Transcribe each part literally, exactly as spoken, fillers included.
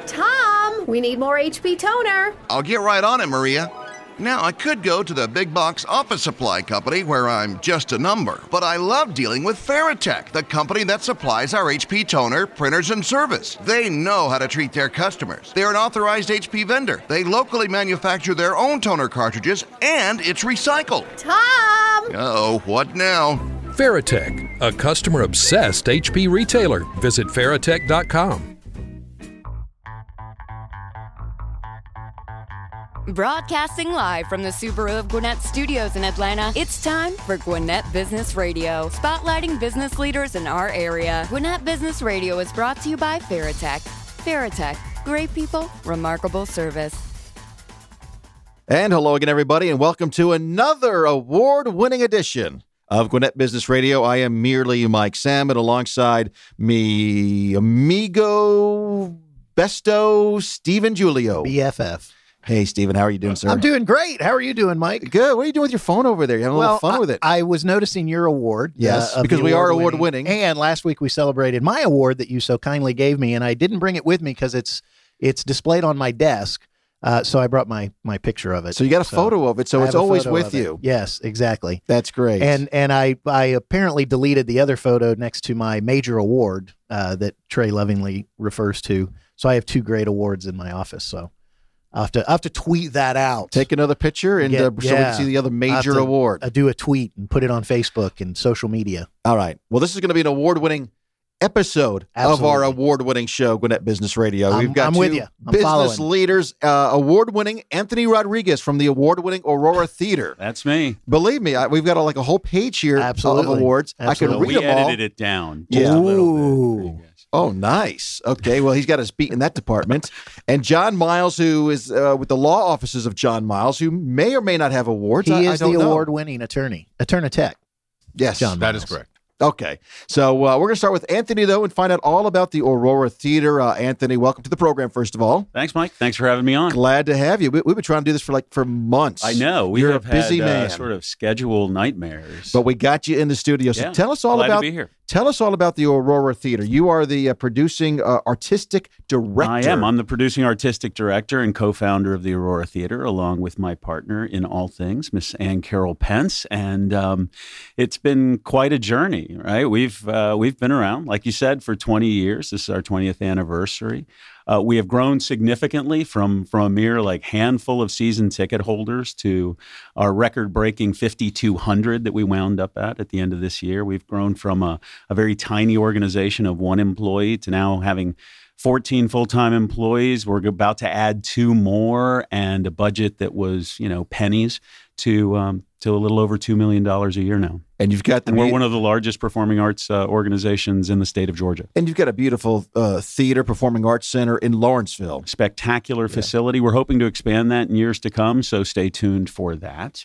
Tom, we need more H P toner. I'll get right on it, Maria. Now, I could go to the big box office supply company where I'm just a number, but I love dealing with Veritech, the company that supplies our H P toner, printers, and service. They know how to treat their customers. They're an authorized H P vendor. They locally manufacture their own toner cartridges, and it's recycled. Tom! Uh-oh, what now? Veritech, a customer-obsessed H P retailer. Visit Veritech dot com. Broadcasting live from the Subaru of Gwinnett Studios in Atlanta, it's time for Gwinnett Business Radio, spotlighting business leaders in our area. Gwinnett Business Radio is brought to you by Veritech. Veritech, great people, remarkable service. And hello again, everybody, and welcome to another award-winning edition of Gwinnett Business Radio. I am merely Mike Salmon, alongside me, amigo, besto, Stephen Giulio. B F F. Hey, Stephen, how are you doing, sir? I'm doing great. How are you doing, Mike? Good. What are you doing with your phone over there? You having a well, little fun I, with it? I was noticing your award. Yes, uh, because we are award-winning. And last week we celebrated my award that you so kindly gave me, and I didn't bring it with me because it's it's displayed on my desk. Uh, so I brought my my picture of it. So you got a so photo of it, so it's always with you. Yes, exactly. That's great. And and I, I apparently deleted the other photo next to my major award uh, that Trey lovingly refers to. So I have two great awards in my office, so I'll have to, I'll have to tweet that out. Take another picture and Get, uh, so yeah. we can see the other major to, award. Uh, do a tweet and put it on Facebook and social media. All right. Well, this is going to be an award-winning episode Absolutely. of our award-winning show, Gwinnett Business Radio. I'm, We've got I'm two with you. I'm business following. leaders, uh, award-winning Anthony Rodriguez from the award-winning Aurora Theater. That's me. Believe me, I, we've got a, like a whole page here Absolutely. of awards. Absolutely. I can read we them all. edited it down. Yeah. Just a little Ooh. bit. There you go. Oh, nice. Okay, well, he's got his beat in that department. And John Miles, who is uh, with the law offices of John Miles, who may or may not have awards. He I, is I don't the know. award-winning attorney, Attorney Tech. Yes, John That Miles. is correct. Okay, so uh, we're going to start with Anthony, though, and find out all about the Aurora Theater. Uh, Anthony, welcome to the program, first of all. Thanks, Mike. Thanks for having me on. Glad to have you. We, we've been trying to do this for like for months. I know. We You're have a busy had, man. Uh, sort of schedule nightmares. But we got you in the studio. So Yeah, tell us all glad to about be here. Tell us all about the Aurora Theater. You are the uh, producing uh, artistic director. I am. I'm the producing artistic director and co-founder of the Aurora Theater, along with my partner in all things, Miss Ann Carol Pence. And um, it's been quite a journey, right? We've uh, we've been around, like you said, for twenty years. This is our twentieth anniversary. Uh, we have grown significantly from from a mere like handful of season ticket holders to our record-breaking fifty-two hundred that we wound up at at the end of this year. We've grown from a, a very tiny organization of one employee to now having fourteen full-time employees. We're about to add two more, and a budget that was, you know, pennies to um, to a little over two million dollars a year now. And you've got the And we're mu- one of the largest performing arts uh, organizations in the state of Georgia. and you've got a beautiful uh, theater, performing arts center in Lawrenceville. Spectacular facility. We're hoping to expand that in years to come, so stay tuned for that.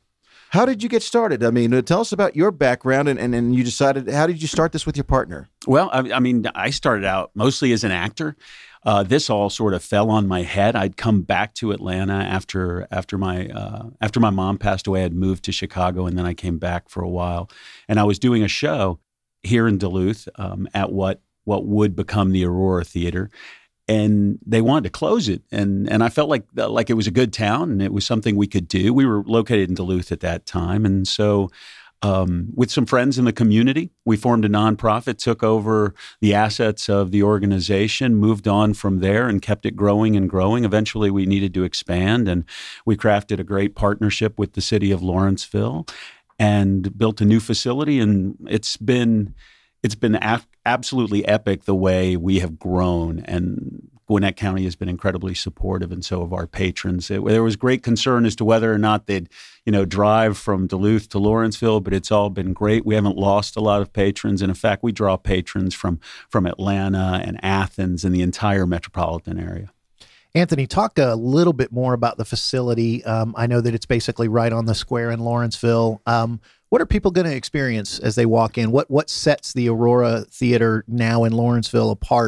How did you get started? I mean, uh, tell us about your background, and, and, and you decided, how did you start this with your partner? Well, I, I mean, I started out mostly as an actor. Uh, this all sort of fell on my head. I'd come back to Atlanta after after my uh, after my mom passed away. I'd moved to Chicago, and then I came back for a while. And I was doing a show here in Duluth um, at what what would become the Aurora Theater. And they wanted to close it, and and I felt like like it was a good town, and it was something we could do. We were located in Duluth at that time, and so um, with some friends in the community, we formed a nonprofit, took over the assets of the organization, moved on from there, and kept it growing and growing. Eventually, we needed to expand, and we crafted a great partnership with the city of Lawrenceville, and built a new facility. And it's been it's been a- absolutely epic the way we have grown, and Gwinnett County has been incredibly supportive, and so have our patrons. It, there was great concern as to whether or not they'd, you know, drive from Duluth to Lawrenceville, but it's all been great. We haven't lost a lot of patrons, and in fact, we draw patrons from from Atlanta and Athens and the entire metropolitan area. Anthony, talk a little bit more about the facility. Um, I know that it's basically right on the square in Lawrenceville. Um, what are people going to experience as they walk in? What what sets the Aurora Theater now in Lawrenceville apart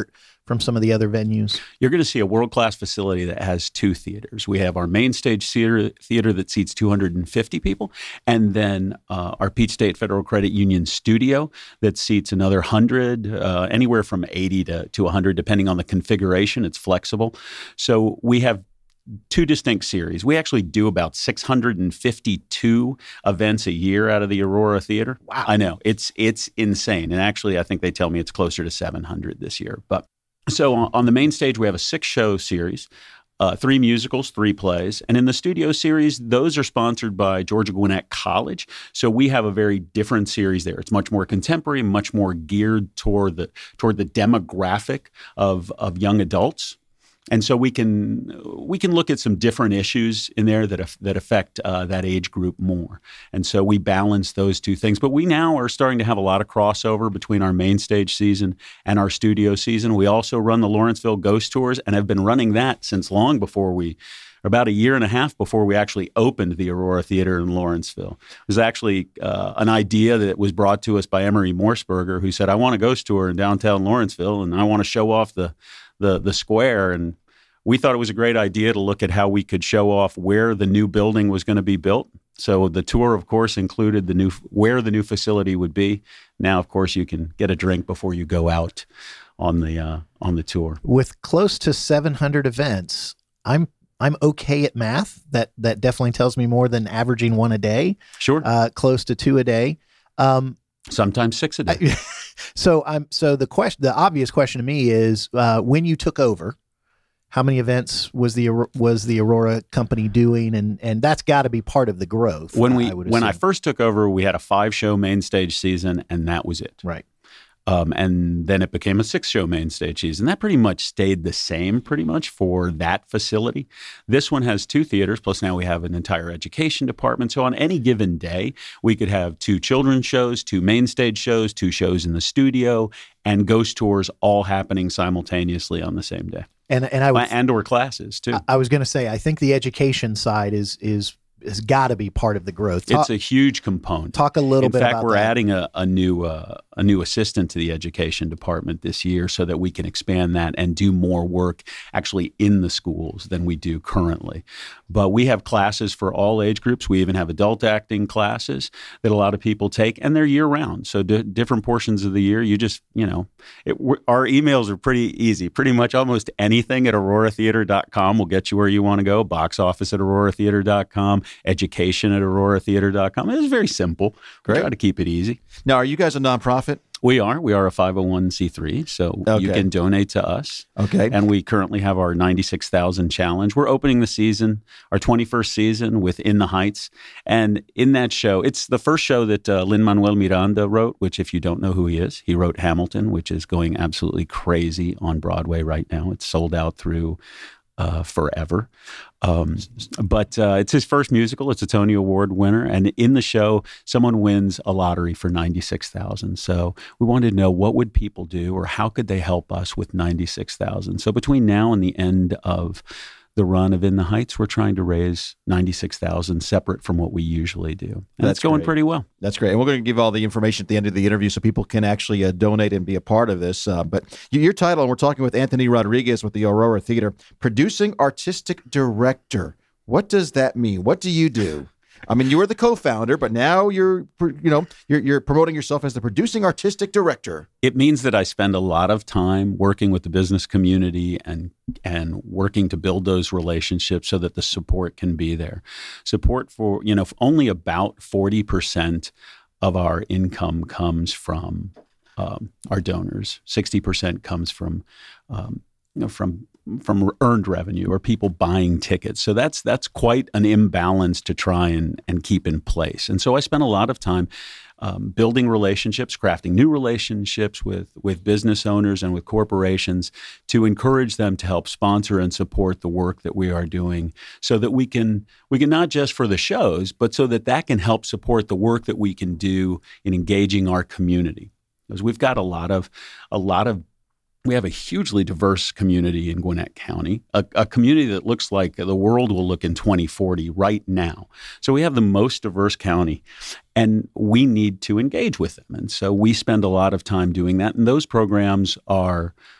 from some of the other venues? You're going to see a world-class facility that has two theaters. We have our main stage theater, theater that seats two hundred fifty people, and then uh, our Peach State Federal Credit Union studio that seats another one hundred, uh, anywhere from eighty to, to one hundred, depending on the configuration. It's flexible. So we have two distinct series. We actually do about six hundred fifty-two events a year out of the Aurora Theater. Wow. I know. It's it's insane. And actually, I think they tell me it's closer to seven hundred this year. But so on, on the main stage, we have a six-show series, uh, three musicals, three plays. And in the studio series, those are sponsored by Georgia Gwinnett College. So we have a very different series there. It's much more contemporary, much more geared toward the toward the demographic of of young adults. And so we can we can look at some different issues in there that that affect uh, that age group more. And so we balance those two things. But we now are starting to have a lot of crossover between our main stage season and our studio season. We also run the Lawrenceville Ghost Tours and have been running that since long before we, about a year and a half before we actually opened the Aurora Theater in Lawrenceville. It was actually uh, an idea that was brought to us by Emery Morseberger, who said, I want a ghost tour in downtown Lawrenceville, and I want to show off the the the square. And we thought it was a great idea to look at how we could show off where the new building was going to be built. So the tour, of course, included the new where the new facility would be. Now, of course, you can get a drink before you go out on the uh, on the tour. With close to seven hundred events, I'm I'm okay at math. That that definitely tells me more than averaging one a day. Sure, uh, close to two a day. Um, Sometimes six a day. I, so I'm so the question, the obvious question to me is, uh, when you took over, how many events was the was the Aurora company doing, and and that's got to be part of the growth. When we I would when I assume. first took over, we had a five show main stage season, and that was it. Right. Um, and then it became a six-show main stage season. That pretty much stayed the same pretty much for that facility. This one has two theaters, plus now we have an entire education department. So on any given day, we could have two children's shows, two main stage shows, two shows in the studio, and ghost tours all happening simultaneously on the same day. And and I would, and or classes too. I, I was going to say, I think the education side is is has got to be part of the growth. Talk, it's a huge component. Talk a little In bit fact, about we're that. adding a, a new uh, a new assistant to the education department this year so that we can expand that and do more work actually in the schools than we do currently. But we have classes for all age groups. We even have adult acting classes that a lot of people take, and they're year round. So d- different portions of the year, you just, you know, it, our emails are pretty easy. Pretty much almost anything at aurora theater dot com will get you where you want to go. Box office at aurora theater dot com. Education at aurora theater dot com. It's very simple. We Great. try to keep it easy. Now, are you guys a nonprofit? We are. We are a five oh one c three, so Okay. you can donate to us. Okay. And we currently have our ninety-six thousand challenge. We're opening the season, our twenty-first season with In the Heights. And in that show, it's the first show that uh, Lin-Manuel Miranda wrote, which if you don't know who he is, he wrote Hamilton, which is going absolutely crazy on Broadway right now. It's sold out through uh, forever. Um, but uh, it's his first musical. It's a Tony Award winner. And in the show, someone wins a lottery for ninety-six thousand dollars. So we wanted to know, what would people do, or how could they help us with ninety-six thousand dollars? So between now and the end of the run of In the Heights, we're trying to raise ninety-six thousand dollars separate from what we usually do. And That's that's going great. pretty well. That's great. And we're going to give all the information at the end of the interview so people can actually uh, donate and be a part of this. Uh, but y- your title, and we're talking with Anthony Rodriguez with the Aurora Theater, Producing Artistic Director. What does that mean? What do you do? I mean, you were the co-founder, but now you're, you know, you're, you're promoting yourself as the Producing Artistic Director. It means that I spend a lot of time working with the business community and and working to build those relationships so that the support can be there. Support for, you know, only about forty percent of our income comes from um, our donors. sixty percent comes from, um, you know, from from earned revenue or people buying tickets. So that's that's quite an imbalance to try and, and keep in place. And so I spent a lot of time um, building relationships, crafting new relationships with, with business owners and with corporations to encourage them to help sponsor and support the work that we are doing, so that we can we can not just for the shows, but so that that can help support the work that we can do in engaging our community. Because we've got a lot of a lot of We have a hugely diverse community in Gwinnett County, a, a community that looks like the world will look in twenty forty right now. So we have the most diverse county, and we need to engage with them. And so we spend a lot of time doing that. And those programs are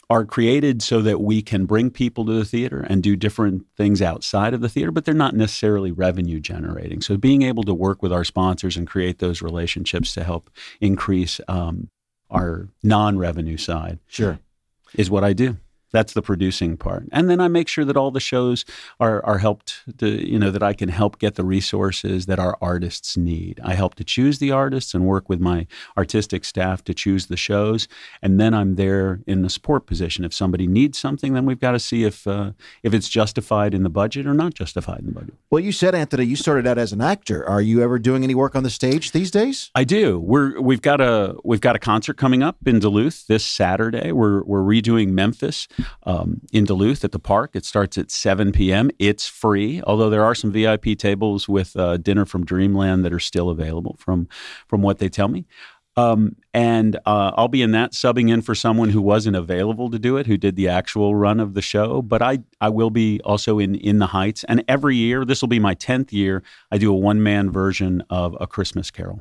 are created so that we can bring people to the theater and do different things outside of the theater, but they're not necessarily revenue generating. So being able to work with our sponsors and create those relationships to help increase um, our non-revenue side Sure. is what I do. That's the producing part. And then I make sure that all the shows are are helped to, you know, that I can help get the resources that our artists need. I help to choose the artists and work with my artistic staff to choose the shows. And then I'm there in the support position. If somebody needs something, then we've got to see if uh, if it's justified in the budget or not justified in the budget. Well, you said, Anthony, you started out as an actor. Are you ever doing any work on the stage these days? I do. We're we've got a we've got a concert coming up in Duluth this Saturday. We're we're redoing Memphis. Um, in Duluth at the park. It starts at seven p.m. It's free, although there are some V I P tables with uh, dinner from Dreamland that are still available from from what they tell me. Um, and uh, I'll be in that, subbing in for someone who wasn't available to do it, who did the actual run of the show. But I I will be also in In the Heights. And every year, this will be my tenth year, I do a one-man version of A Christmas Carol.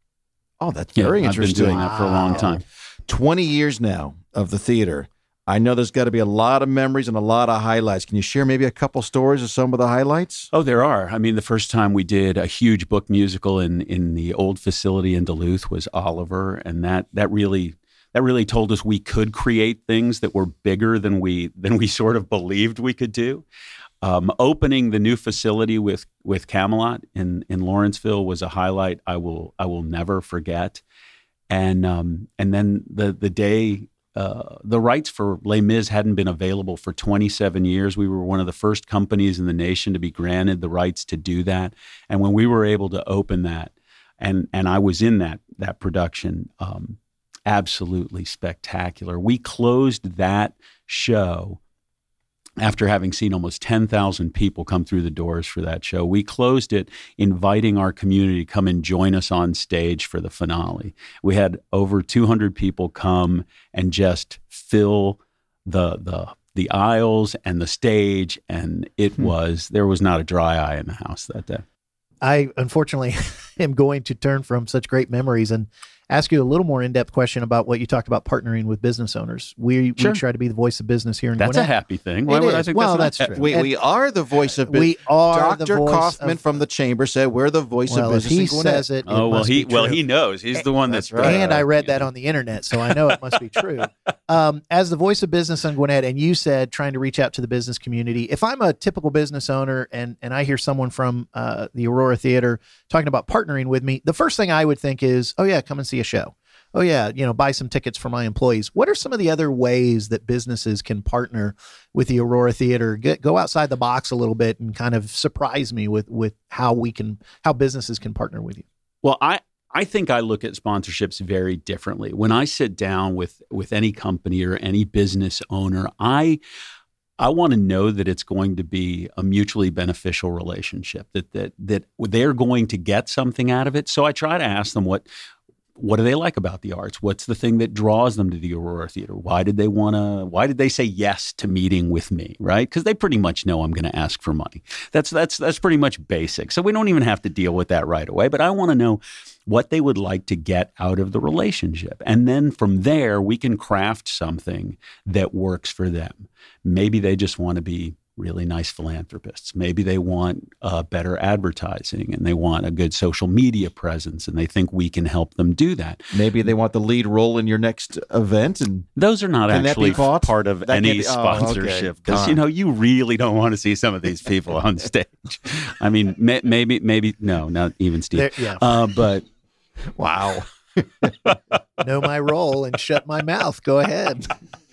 Oh, that's Yeah, very I've been interesting. doing that for a long time. twenty years now of the theater. I know there's got to be a lot of memories and a lot of highlights. Can you share maybe a couple stories of some of the highlights? Oh, there are. I mean, the first time we did a huge book musical in in the old facility in Duluth was Oliver, and that that really that really told us we could create things that were bigger than we than we sort of believed we could do. Um, opening the new facility with with Camelot in in Lawrenceville was a highlight I will I will never forget. And um, and then the the day. Uh, the rights for Les Mis hadn't been available for twenty-seven years. We were one of the first companies in the nation to be granted the rights to do that. And when we were able to open that, and and I was in that that production, um, absolutely spectacular. We closed that show after having seen almost ten thousand people come through the doors for that show. We closed it inviting our community to come and join us on stage for the finale. We had over two hundred people come and just fill the the the aisles and the stage, and it hmm. was, there was not a dry eye in the house that day. I unfortunately am going to turn from such great memories and ask you a little more in-depth question about what you talked about partnering with business owners. We, sure. we try to be the voice of business here in That's Gwinnett. a happy thing. Why it would is. I think well, that's, that's not true. We, And we are the voice of business. we are Doctor the voice Kaufman of, from the chamber said we're the voice well, of business if he in Gwinnett. says it, it Oh, well, must he be well true. he knows. He's the one that's, That's right. And I read uh, that on the internet, so I know it must be true. Um, as the voice of business in Gwinnett, and you said trying to reach out to the business community, if I'm a typical business owner and, and I hear someone from uh, the Aurora Theater talking about partnering with me, the first thing I would think is, oh, yeah, come and see a show. Oh, yeah, you know, buy some tickets for my employees. What are some of the other ways that businesses can partner with the Aurora Theater? Get, go outside the box a little bit and kind of surprise me with with how we can, how businesses can partner with you. Well, I, I think I look at sponsorships very differently. When I sit down with with any company or any business owner, I I want to know that it's going to be a mutually beneficial relationship, that that that they're going to get something out of it. So I try to ask them what what do they like about the arts? What's the thing that draws them to the Aurora Theater? Why did they want to, why did they say yes to meeting with me, right? Because they pretty much know I'm going to ask for money. That's, that's, that's pretty much basic. So we don't even have to deal with that right away, but I want to know what they would like to get out of the relationship. And then from there, we can craft something that works for them. Maybe they just want to be really nice philanthropists. Maybe they want uh, better advertising and they want a good social media presence and they think we can help them do that. Maybe they want the lead role in your next event. And those are not can actually that be bought? part of That any be, oh, sponsorship because, okay. you know, you really don't want to see some of these people on stage. I mean, may, maybe, maybe, no, not even Steve. There, yeah. Uh, but wow. Know my role and shut my mouth. Go ahead.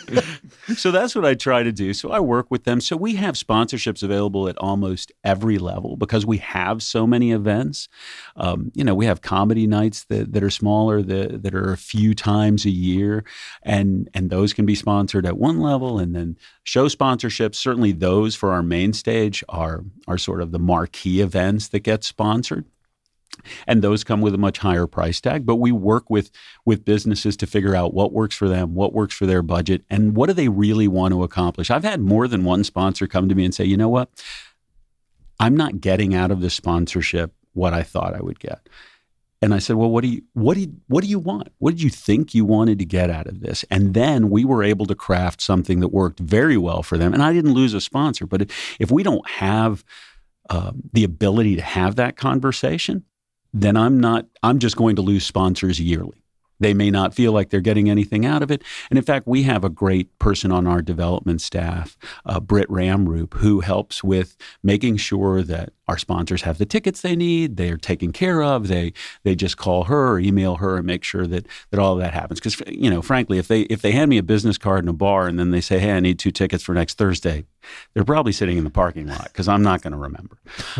So that's what I try to do. So I work with them. So we have sponsorships available at almost every level because we have so many events. Um, you know, we have comedy nights that, that are smaller, that, that are a few times a year, and and those can be sponsored at one level. And then show sponsorships, certainly those for our main stage are are sort of the marquee events that get sponsored. And those come with a much higher price tag, but we work with with businesses to figure out what works for them, what works for their budget, and what do they really want to accomplish. I've had more than one sponsor come to me and say, you know what, I'm not getting out of this sponsorship what I thought I would get. And I said, well, what do you, what do you, what do you want? What did you think you wanted to get out of this? And then we were able to craft something that worked very well for them. And I didn't lose a sponsor, but if, if we don't have uh, the ability to have that conversation, then I'm not, I'm just going to lose sponsors yearly. They may not feel like they're getting anything out of it. And in fact, we have a great person on our development staff, uh, Britt Ramroop, who helps with making sure that our sponsors have the tickets they need, they are taken care of. They they just call her or email her and make sure that that all of that happens. Because, you know, frankly, if they if they hand me a business card in a bar and then they say, hey, I need two tickets for next Thursday, they're probably sitting in the parking lot because I'm not going to remember.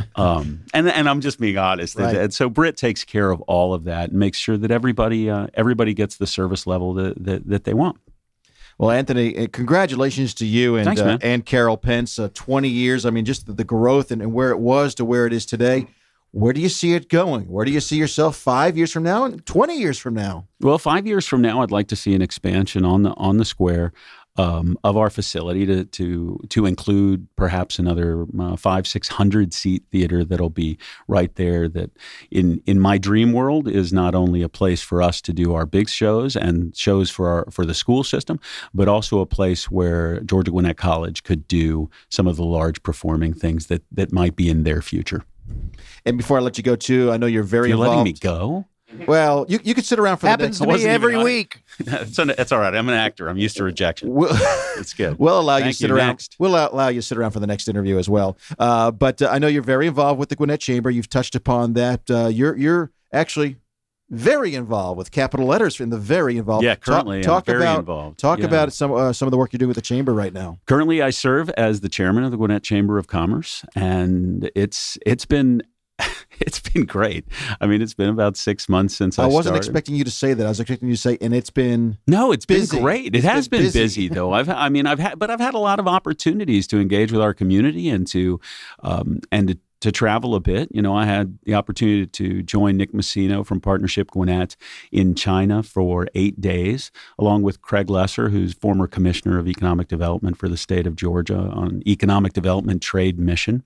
Um, and and I'm just being honest. Right. And so Britt takes care of all of that and makes sure that everybody uh, everybody gets the service level that, that, that they want. Well, Anthony, congratulations to you and Thanks, uh, man. and Carol Pence. Uh, twenty years. I mean, just the, the growth and, and where it was to where it is today. Where do you see it going? Where do you see yourself five years from now and twenty years from now? Well, five years from now, I'd like to see an expansion on the on the square um, of our facility to to to include perhaps another uh, five six hundred seat theater that'll be right there. That in in my dream world is not only a place for us to do our big shows and shows for our for the school system, but also a place where Georgia Gwinnett College could do some of the large performing things that that might be in their future. And before I let you go, too, I know you're very You're involved. letting me go? Well, you you could sit around for Happens the to next. me every even- week. That's, that's all right. I'm an actor. I'm used to rejection. We'll, It's good. we'll allow you Thank to sit you. around. Next. We'll allow you to sit around for the next interview as well. Uh, but uh, I know you're very involved with the Gwinnett Chamber. You've touched upon that. Uh, you're you're actually very involved with capital letters in the very involved. Yeah, currently talk, talk I'm very about, involved. Talk Yeah. about some uh, some of the work you're doing with the chamber right now. Currently, I serve as the chairman of the Gwinnett Chamber of Commerce, and it's it's been it's been great. I mean, it's been about six months since I, I wasn't started. expecting you to say that. I was expecting you to say, and it's been. No, it's busy. been great. It It's has been been busy. busy, though. I've, I mean, I've had, but I've had a lot of opportunities to engage with our community and to, um, and to, to travel a bit. You know, I had the opportunity to join Nick Messino from Partnership Gwinnett in China for eight days, along with Craig Lesser, who's former commissioner of economic development for the state of Georgia on economic development trade mission.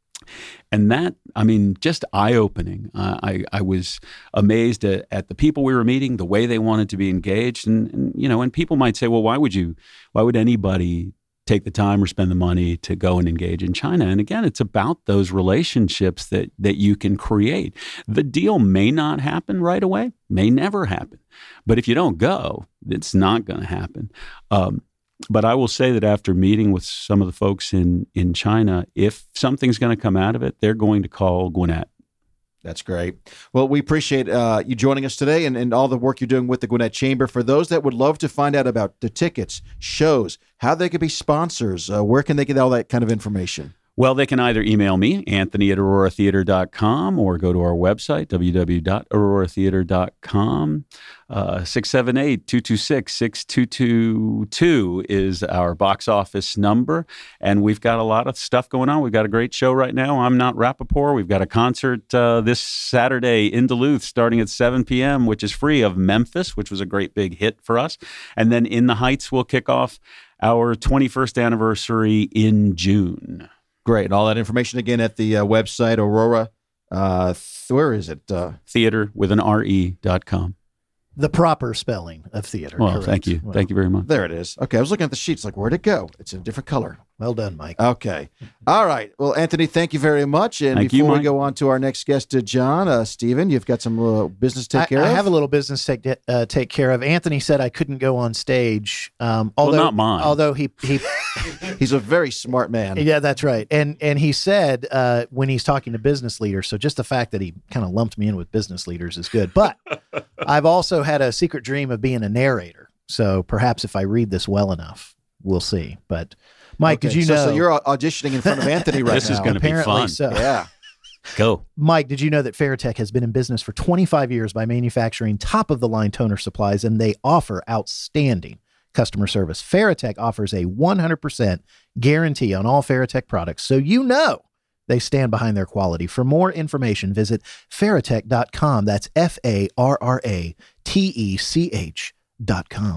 And that, I mean, just eye-opening. Uh, I, I was amazed at, at the people we were meeting, the way they wanted to be engaged. And, and, you know, and people might say, well, why would you, why would anybody take the time or spend the money to go and engage in China? And again, it's about those relationships that, that you can create. The deal may not happen right away, may never happen. But if you don't go, it's not going to happen. Um, But I will say that after meeting with some of the folks in, in China, if something's going to come out of it, they're going to call Gwinnett. That's great. Well, we appreciate uh, you joining us today and, and all the work you're doing with the Gwinnett Chamber. For those that would love to find out about the tickets, shows, how they could be sponsors, uh, where can they get all that kind of information? Well, they can either email me, Anthony at aurora theater dot com, or go to our website, w w w dot aurora theater dot com. Uh, six seven eight, two two six, six two two two is our box office number. And we've got a lot of stuff going on. We've got a great show right now. I'm Not Rappaport. We've got a concert uh, this Saturday in Duluth starting at seven p.m., which is free, of Memphis, which was a great big hit for us. And then In the Heights will kick off our twenty-first anniversary in June. Great. And all that information again at the uh, website, Aurora. Uh, th- where is it? Uh, Theater with an R E dot com. The proper spelling of theater. Well, correct. thank you. Well, Thank you very much. there it is. Okay. I was looking at the sheets like, where'd it go? It's in a different color. Well done, Mike. Okay. All right. Well, Anthony, thank you very much. And Thank before you, we Mike. go on to our next guest, uh, John, uh, Stephen, you've got some uh, business to take I, care I of. have a little business to take, uh, take care of. Anthony said I couldn't go on stage. Um, although, not mine. Although he, he He's a very smart man. yeah, that's right. And and he said uh, when he's talking to business leaders, so just the fact that he kind of lumped me in with business leaders is good. But I've also had a secret dream of being a narrator. So perhaps if I read this well enough, we'll see. But Mike, Okay, did you so, know? So you're auditioning in front of Anthony right This now. is going to be apparently fun. so. Yeah. Go. Mike, did you know that Faratech has been in business for twenty-five years by manufacturing top-of-the-line toner supplies, and they offer outstanding customer service? Faratech offers a one hundred percent guarantee on all Faratech products, so you know they stand behind their quality. For more information, visit faratech dot com. That's F A R R A T E C H dot com.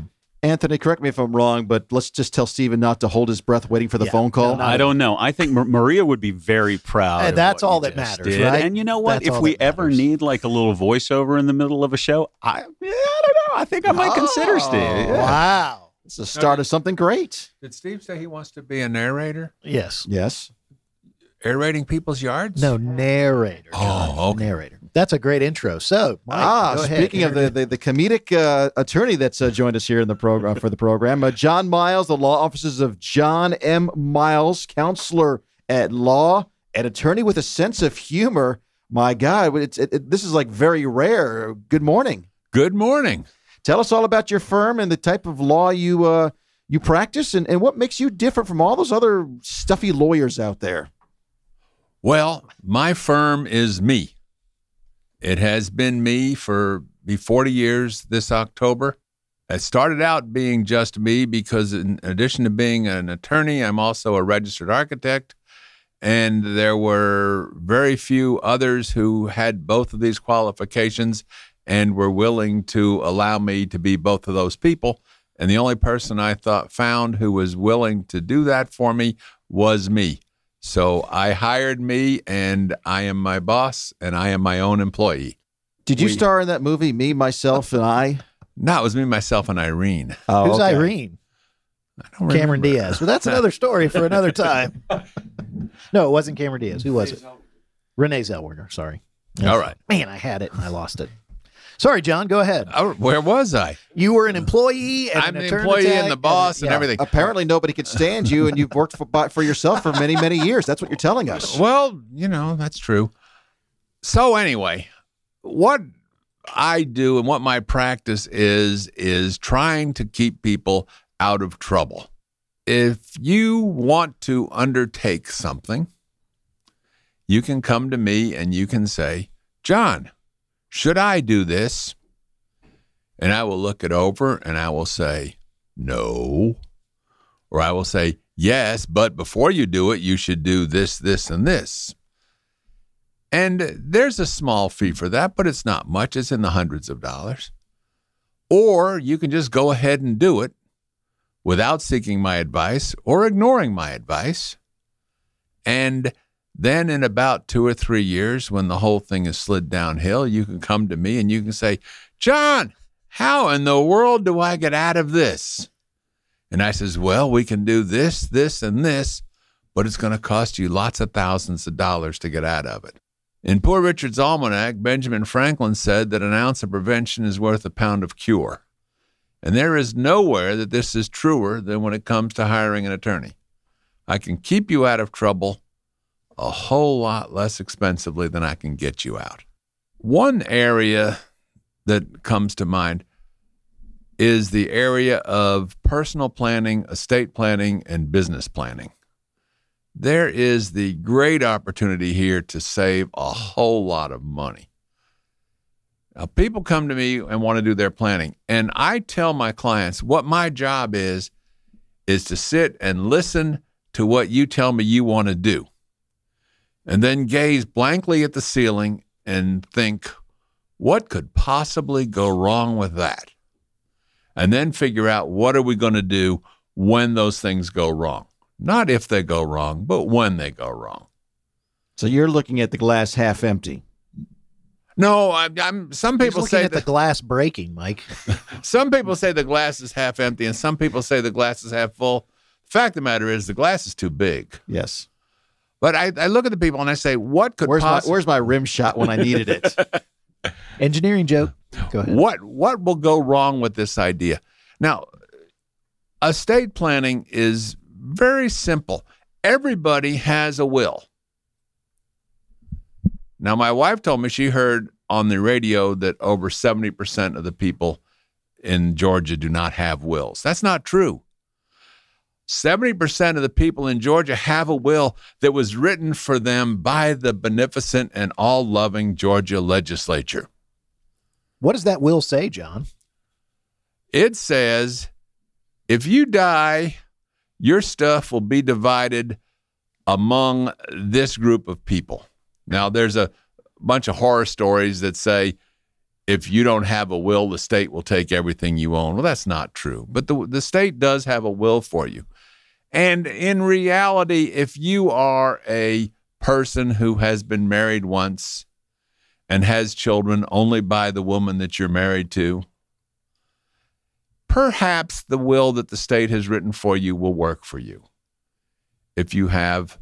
Anthony, correct me if I'm wrong, but let's just tell Steven not to hold his breath waiting for the Yeah, phone call. no, I don't know. I think Mar- Maria would be very proud. Hey, of that's what all you that just matters, did. right? And you know what? That's if all we that ever matters. need like a little voiceover in the middle of a show, I, yeah, I don't know. I think I might consider Steve. Yeah. Wow. It's the start of something great. Did Steve say he wants to be a narrator? Yes. Yes. Aerating people's yards? No, narrator. Oh, John. okay. Narrator. That's a great intro. So, Mike, ah, go ahead. speaking of the, the, the comedic uh, attorney that's uh, joined us here in the program for the program, uh, John Miles, the law offices of John M. Miles, counselor at law, and attorney with a sense of humor. My God, it's, it, it, this is like very rare. Good morning. Good morning. Tell us all about your firm and the type of law you uh, you practice, and, and what makes you different from all those other stuffy lawyers out there. Well, my firm is me. It has been me for be forty years this October. It started out being just me because in addition to being an attorney, I'm also a registered architect. And there were very few others who had both of these qualifications and were willing to allow me to be both of those people. And the only person I thought found who was willing to do that for me was me. So I hired me, and I am my boss, and I am my own employee. Did you We- star in that movie, Me, Myself, and I? No, it was me, myself, and Irene. Oh, Who's okay. Irene? I don't Cameron remember. Diaz. But that's another story for another time. No, it wasn't Cameron Diaz. Who was it? Renee Zellweger. Sorry. All right. Man, I had it and I lost it. Sorry, John. Go ahead. Oh, where was I? You were an employee. And I'm an the attorney employee tag, and the boss and yeah. everything. Apparently nobody could stand you, and you've worked for, by, for yourself for many, many years. That's what you're telling us. Well, you know, that's true. So anyway, what I do and what my practice is, is trying to keep people out of trouble. If you want to undertake something, you can come to me and you can say, John, should I do this? And I will look it over and I will say, no. Or I will say, yes, but before you do it, you should do this, this, and this. And there's a small fee for that, but it's not much. It's in the hundreds of dollars. Or you can just go ahead and do it without seeking my advice or ignoring my advice. And then in about two or three years, when the whole thing is slid downhill, you can come to me and you can say, John, how in the world do I get out of this? And I says, well, we can do this, this, and this, but it's going to cost you lots of thousands of dollars to get out of it. In Poor Richard's Almanac, Benjamin Franklin said that an ounce of prevention is worth a pound of cure. And there is nowhere that this is truer than when it comes to hiring an attorney. I can keep you out of trouble a whole lot less expensively than I can get you out. One area that comes to mind is the area of personal planning, estate planning, and business planning. There is the great opportunity here to save a whole lot of money. Now, people come to me and want to do their planning, and I tell my clients what my job is, is to sit and listen to what you tell me you want to do, and then gaze blankly at the ceiling and think, what could possibly go wrong with that? And then figure out what are we going to do when those things go wrong. Not if they go wrong, but when they go wrong. So you're looking at the glass half empty. No, I, I'm. Some He's people looking say at the that. glass breaking, Mike. Some people say the glass is half empty, and some people say the glass is half full. The fact of the matter is, the glass is too big. Yes. But I, I look at the people and I say, what could Where's my possibly? Where's my rim shot when I needed it? Engineering joke. Go ahead. What what will go wrong with this idea? Now, estate planning is very simple. Everybody has a will. Now, my wife told me she heard on the radio that over seventy percent of the people in Georgia do not have wills. That's not true. seventy percent of the people in Georgia have a will that was written for them by the beneficent and all-loving Georgia legislature. What does that will say, John? It says, if you die, your stuff will be divided among this group of people. Now, there's a bunch of horror stories that say if you don't have a will, the state will take everything you own. Well, that's not true. But the, the state does have a will for you. And in reality, if you are a person who has been married once and has children only by the woman that you're married to, perhaps the will that the state has written for you will work for you. If you have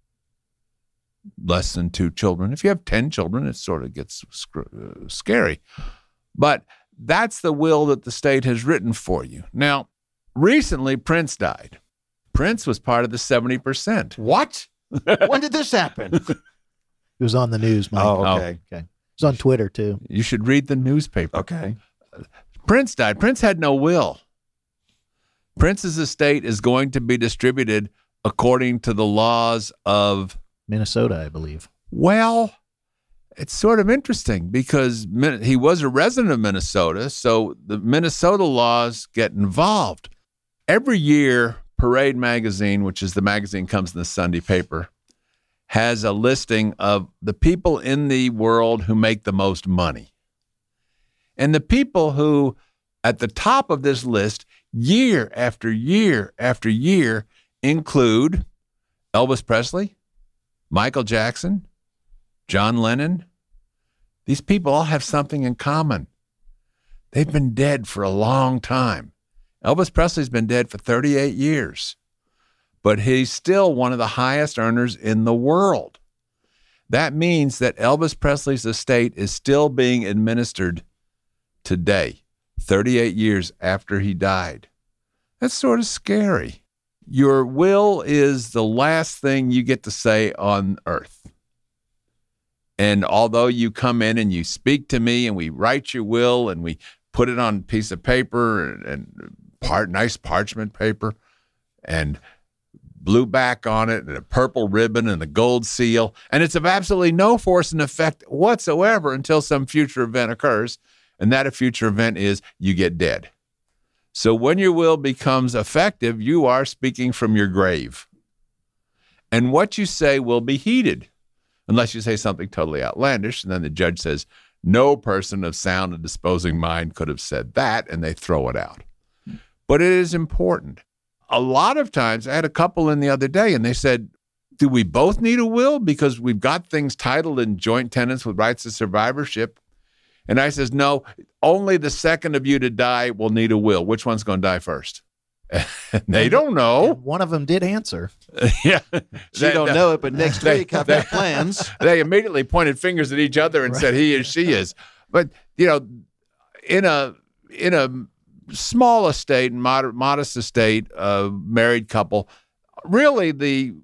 less than two children, if you have ten children, it sort of gets sc- uh, scary. But that's the will that the state has written for you. Now, recently, Prince died. Prince was part of the seventy percent. What? When did this happen? It was on the news, Mike. Oh, okay. Okay. It was on Twitter, too. You should read the newspaper. Okay. Prince died. Prince had no will. Prince's estate is going to be distributed according to the laws of Minnesota, I believe. Well, it's sort of interesting because he was a resident of Minnesota, so the Minnesota laws get involved. Every year, Parade Magazine, which is the magazine comes in the Sunday paper, has a listing of the people in the world who make the most money. And the people who, at the top of this list, year after year after year, include Elvis Presley, Michael Jackson, John Lennon. These people all have something in common. They've been dead for a long time. Elvis Presley's been dead for thirty-eight years, but he's still one of the highest earners in the world. That means that Elvis Presley's estate is still being administered today, thirty-eight years after he died. That's sort of scary. Your will is the last thing you get to say on earth. And although you come in and you speak to me and we write your will and we put it on a piece of paper and, and part, nice parchment paper and blue back on it and a purple ribbon and a gold seal, and it's of absolutely no force and effect whatsoever until some future event occurs, and that a future event is you get dead. So when your will becomes effective, you are speaking from your grave. And what you say will be heeded, unless you say something totally outlandish, and then the judge says, no person of sound and disposing mind could have said that, and they throw it out. But it is important. A lot of times, I had a couple in the other day, and they said, do we both need a will? Because we've got things titled in joint tenants with rights of survivorship. And I says, no, only the second of you to die will need a will. Which one's going to die first? And they don't know. And one of them did answer. Yeah. You They- don't they- know it, but next they- week I've they- got plans. They immediately pointed fingers at each other and said he is, she is. But, you know, in a in a small estate, moder- modest estate, a married couple, really the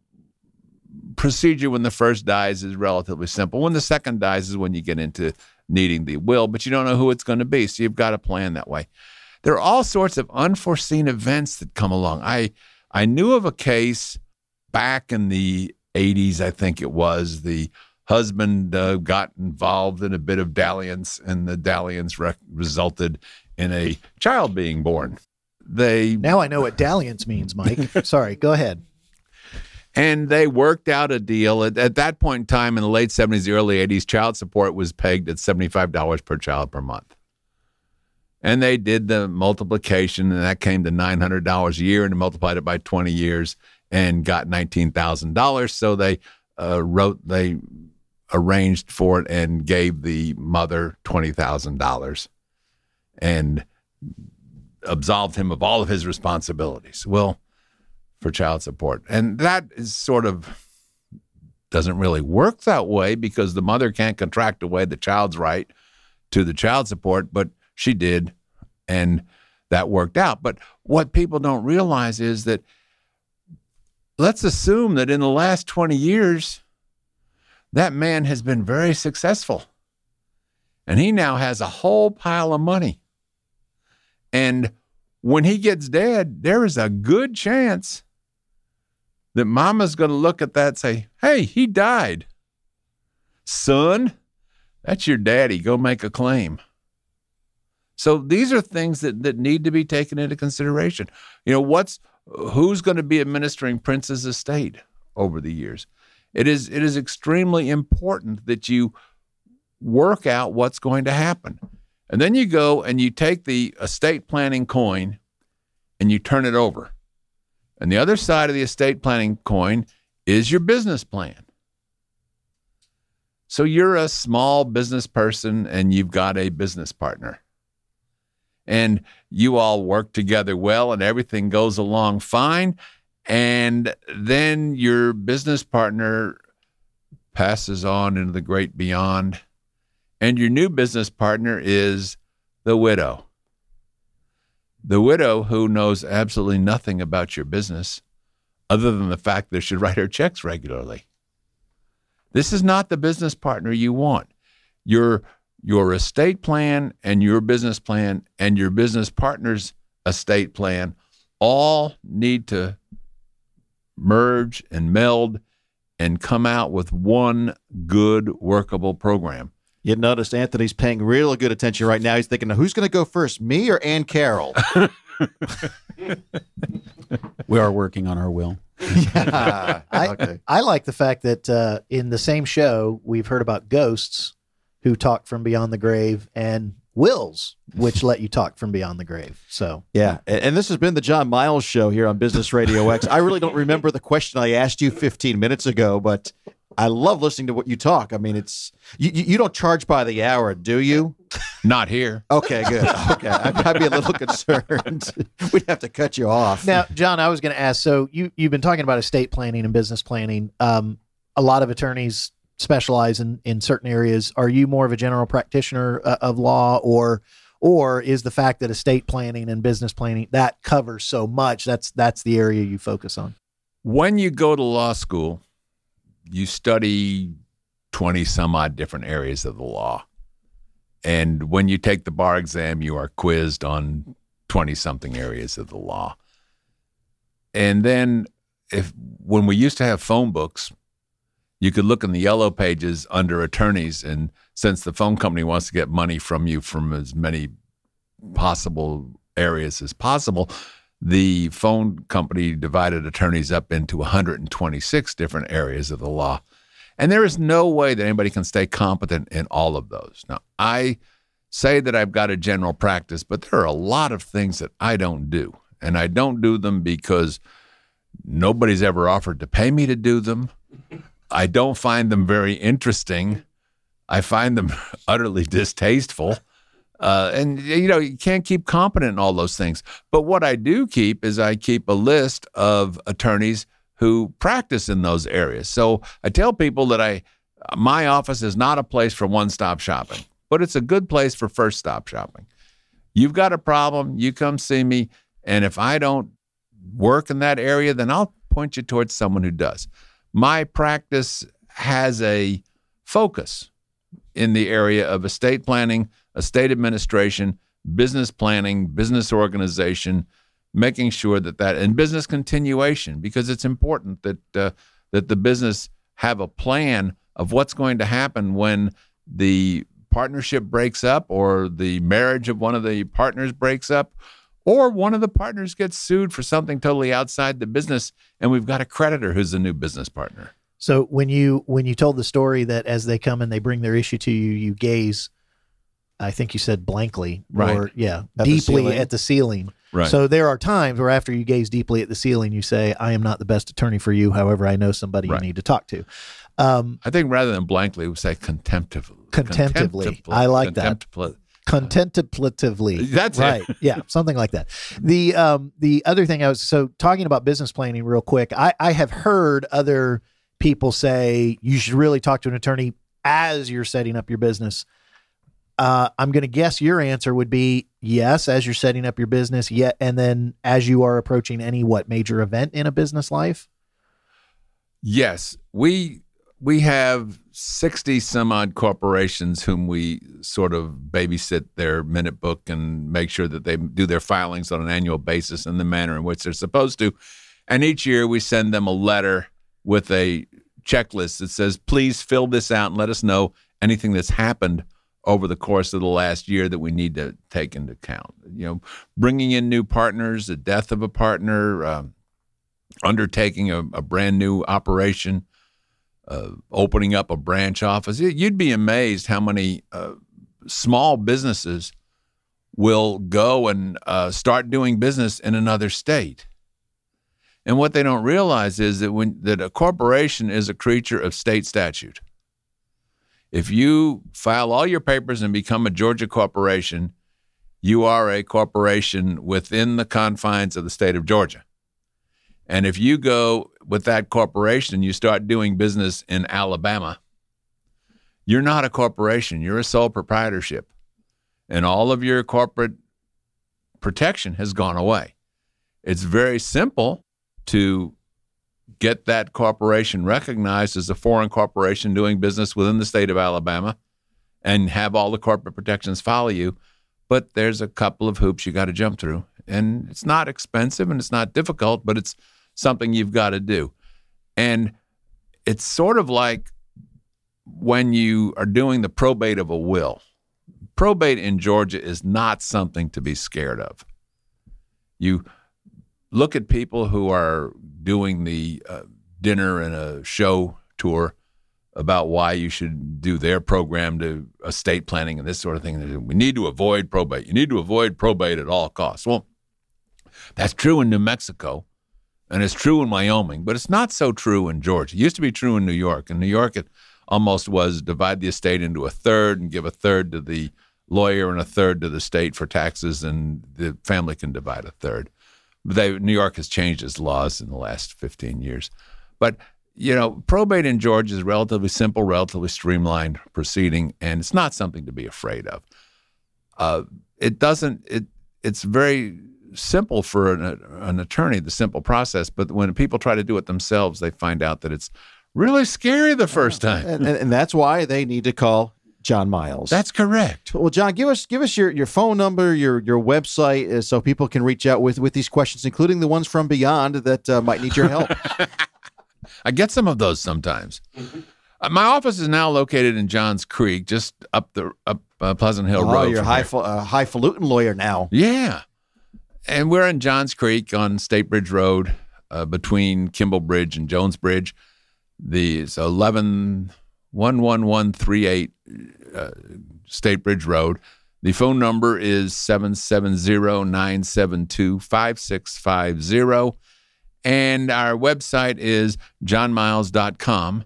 procedure when the first dies is relatively simple. When the second dies is when you get into needing the will, but you don't know who it's going to be, so you've got to plan that way. There are all sorts of unforeseen events that come along. I I knew of a case back in the eighties, I think it was. The husband uh, got involved in a bit of dalliance, and the dalliance re- resulted in a child being born. They Now I know what dalliance means, Mike. Sorry, go ahead. And they worked out a deal. At, at that point in time, in the late seventies, the early eighties, child support was pegged at seventy-five dollars per child per month. And they did the multiplication, and that came to nine hundred dollars a year, and multiplied it by twenty years and got nineteen thousand dollars. So they uh, wrote, they arranged for it and gave the mother twenty thousand dollars and absolved him of all of his responsibilities. Well, for child support. And that is sort of doesn't really work that way because the mother can't contract away the child's right to the child support, but she did, and that worked out. But what people don't realize is that let's assume that in the last twenty years, that man has been very successful, and he now has a whole pile of money. And when he gets dead, there is a good chance that mama's going to look at that and say, hey, he died. Son, that's your daddy. Go make a claim. So these are things that, that need to be taken into consideration. You know, what's who's going to be administering Prince's estate over the years? It is it is extremely important that you work out what's going to happen. And then you go and you take the estate planning coin and you turn it over. And the other side of the estate planning coin is your business plan. So you're a small business person and you've got a business partner. And you all work together well and everything goes along fine. And then your business partner passes on into the great beyond. And your new business partner is the widow. The widow who knows absolutely nothing about your business other than the fact that she should write her checks regularly. This is not the business partner you want. Your, your estate plan and your business plan and your business partner's estate plan all need to merge and meld and come out with one good workable program. You notice Anthony's paying real good attention right now. He's thinking, who's going to go first, me or Ann Carroll? We are working on our will. Yeah. I, Okay. I like the fact that uh, in the same show, we've heard about ghosts who talk from beyond the grave and wills, which let you talk from beyond the grave. So, Yeah, and, and this has been the John Miles Show here on Business Radio X. I really don't remember the question I asked you fifteen minutes ago, but I love listening to what you talk. I mean, it's you, you you don't charge by the hour, do you? Not here. Okay, good. Okay, I'd, I'd be a little concerned. We'd have to cut you off. now, John, I was going to ask, so you, you've been talking about estate planning and business planning. Um, a lot of attorneys specialize in, in certain areas. Are you more of a general practitioner uh, of law, or or is the fact that estate planning and business planning, that covers so much, that's that's the area you focus on? When you go to law school, you study twenty some odd different areas of the law. And when you take the bar exam, you are quizzed on twenty something areas of the law. And then if when we used to have phone books, you could look in the yellow pages under attorneys, and since the phone company wants to get money from you from as many possible areas as possible, the phone company divided attorneys up into one hundred twenty-six different areas of the law. And there is no way that anybody can stay competent in all of those. Now, I say that I've got a general practice, but there are a lot of things that I don't do. And I don't do them because nobody's ever offered to pay me to do them. I don't find them very interesting. I find them utterly distasteful. Uh, and, you know, you can't keep competent in all those things. But what I do keep is I keep a list of attorneys who practice in those areas. So I tell people that I, my office is not a place for one-stop shopping, but it's a good place for first-stop shopping. You've got a problem, you come see me, and if I don't work in that area, then I'll point you towards someone who does. My practice has a focus in the area of estate planning, estate administration, business planning, business organization, making sure that that, and business continuation, because it's important that uh, that the business have a plan of what's going to happen when the partnership breaks up or the marriage of one of the partners breaks up or one of the partners gets sued for something totally outside the business and we've got a creditor who's a new business partner. So when you when you told the story that as they come and they bring their issue to you, you gaze, I think you said blankly, Right. or yeah, At the deeply ceiling. at the ceiling. Right. So there are times where after you gaze deeply at the ceiling, you say, I am not the best attorney for you. However, I know somebody Right. you need to talk to. Um, I think rather than blankly, we say contemptively. Contemplatively. I like that. Contempla- contemplatively. That's it. right. Yeah, something like that. The um the other thing I was so talking about business planning real quick. I I have heard other people say you should really talk to an attorney as you're setting up your business. Uh, I'm going to guess your answer would be yes, as you're setting up your business, yet, and then as you are approaching any what major event in a business life. Yes, we we have sixty some odd corporations whom we sort of babysit their minute book and make sure that they do their filings on an annual basis in the manner in which they're supposed to. And each year we send them a letter with a checklist that says, please fill this out and let us know anything that's happened over the course of the last year that we need to take into account. You know, bringing in new partners, the death of a partner, um, undertaking a, a brand new operation, uh, opening up a branch office. You'd be amazed how many uh, small businesses will go and uh, start doing business in another state. And what they don't realize is that when that a corporation is a creature of state statute. If you file all your papers and become a Georgia corporation, you are a corporation within the confines of the state of Georgia. And if you go with that corporation and you start doing business in Alabama, you're not a corporation, you're a sole proprietorship. And all of your corporate protection has gone away. It's very simple to get that corporation recognized as a foreign corporation doing business within the state of Alabama and have all the corporate protections follow you. But there's a couple of hoops you got to jump through. And it's not expensive and it's not difficult, but it's something you've got to do. And it's sort of like when you are doing the probate of a will. Probate in Georgia is not something to be scared of. You look at people who are doing the uh, dinner and a show tour about why you should do their program to estate planning and this sort of thing. We need to avoid probate. You need to avoid probate at all costs. Well, that's true in New Mexico, and it's true in Wyoming, but it's not so true in Georgia. It used to be true in New York. In New York, it almost was divide the estate into a third and give a third to the lawyer and a third to the state for taxes, and the family can divide a third. They, New York has changed its laws in the last fifteen years. But, you know, probate in Georgia is a relatively simple, relatively streamlined proceeding, and it's not something to be afraid of. Uh, it doesn't, it it's very simple for an, an attorney, the simple process, but when people try to do it themselves, they find out that it's really scary the first time. And, and, and that's why they need to call John Miles. That's correct. Well, John, give us give us your, your phone number, your your website, uh, so people can reach out with, with these questions, including the ones from beyond that uh, might need your help. I get some of those sometimes. Mm-hmm. Uh, my office is now located in Johns Creek, just up the up uh, Pleasant Hill oh, Road. Oh, you're a high, uh, highfalutin lawyer now. Yeah. And we're in Johns Creek on State Bridge Road uh, between Kimball Bridge and Jones Bridge. The it's eleven one one one three eight uh, State Bridge Road. The phone number is seven seven zero, nine seven two, five six five zero. And our website is john miles dot com.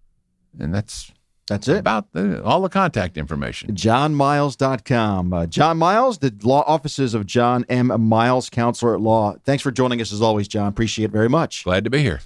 And that's that's it. About the, all the contact information. john miles dot com. Uh, John Miles, the law offices of John M. Miles, counselor at law. Thanks for joining us as always, John. Appreciate it very much. Glad to be here.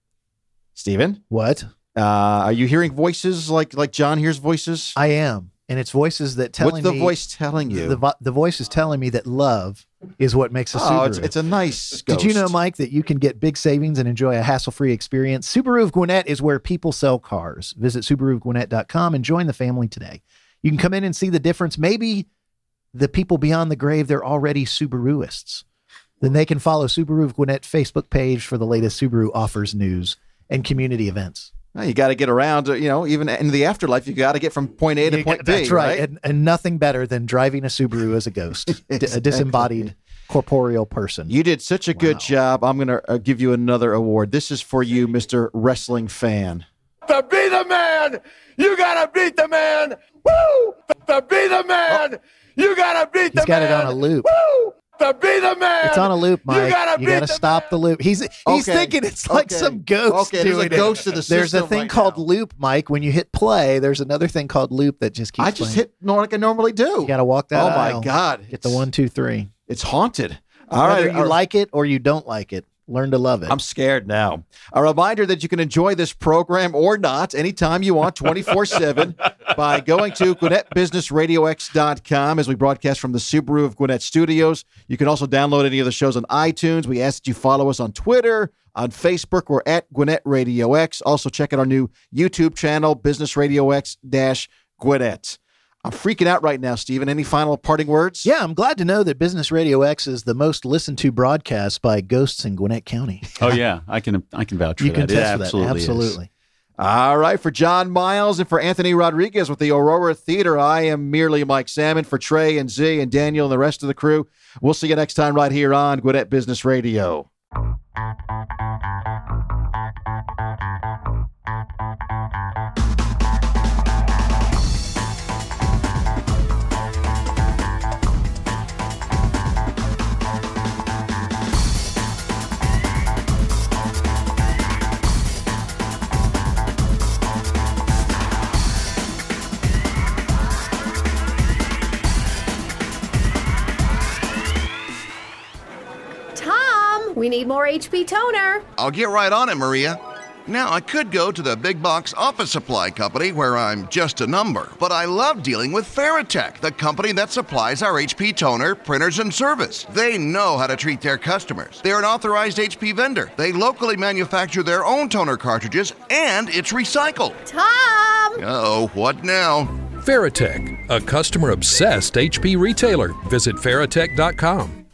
Stephen? What? Uh, are you hearing voices like like John hears voices? I am. And it's voices that telling me. What's the voice telling you? The, the, the voice is telling me that love is what makes a Subaru. Oh, it's, it's a nice ghost. Did you know, Mike, that you can get big savings and enjoy a hassle-free experience? Subaru of Gwinnett is where people sell cars. Visit Subaru of Gwinnett dot com and join the family today. You can come in and see the difference. Maybe the people beyond the grave, they're already Subaruists. Then they can follow Subaru of Gwinnett Facebook page for the latest Subaru offers, news, and community events. Well, you got to get around, you know, even in the afterlife, you got to get from point A to You point got- B. That's right. right? And, and nothing better than driving a Subaru as a ghost, D- a Exactly. disembodied corporeal person. You did such a good Wow. job. I'm going to uh, give you another award. This is for you, Mister Wrestling Fan. To be the man, you gotta beat the man. Woo! To be the man, you gotta beat the He's got man. it on a loop. Woo! To be the man. It's on a loop, Mike. You gotta, You beat gotta the stop man. the loop. He's he's Okay. thinking it's like Okay. some ghost Okay, there's a doing it. ghost in the There's a system thing right called now. loop, Mike. When you hit play, there's another thing called loop that just keeps I just playing. hit no, like I normally do. You got to walk that Oh, aisle. my God. Get the one, two, three. It's haunted. All Whether right. you all right. like it or you don't like it, learn to love it. I'm scared now. A reminder that you can enjoy this program or not anytime you want, twenty-four seven, by going to Gwinnett Business Radio X dot com as we broadcast from the Subaru of Gwinnett studios. You can also download any of the shows on iTunes. We ask that you follow us on Twitter, on Facebook. We're at Gwinnett Radio X. Also, check out our new YouTube channel, Business Radio X Gwinnett. I'm freaking out right now, Stephen. Any final parting words? Yeah, I'm glad to know that Business Radio X is the most listened to broadcast by ghosts in Gwinnett County. Oh yeah, I can I can vouch for You can that. test it for that. absolutely is. Absolutely. All right, for John Miles and for Anthony Rodriguez with the Aurora Theater, I am merely Mike Salmon. For Trey and Z and Daniel and the rest of the crew, we'll see you next time right here on Gwinnett Business Radio. We need more H P toner. I'll get right on it, Maria. Now, I could go to the big box office supply company where I'm just a number, but I love dealing with Veritech, the company that supplies our H P toner, printers, and service. They know how to treat their customers. They're an authorized H P vendor. They locally manufacture their own toner cartridges, and it's recycled. Tom! Uh-oh, what now? Veritech, a customer-obsessed H P retailer. Visit Veritech dot com.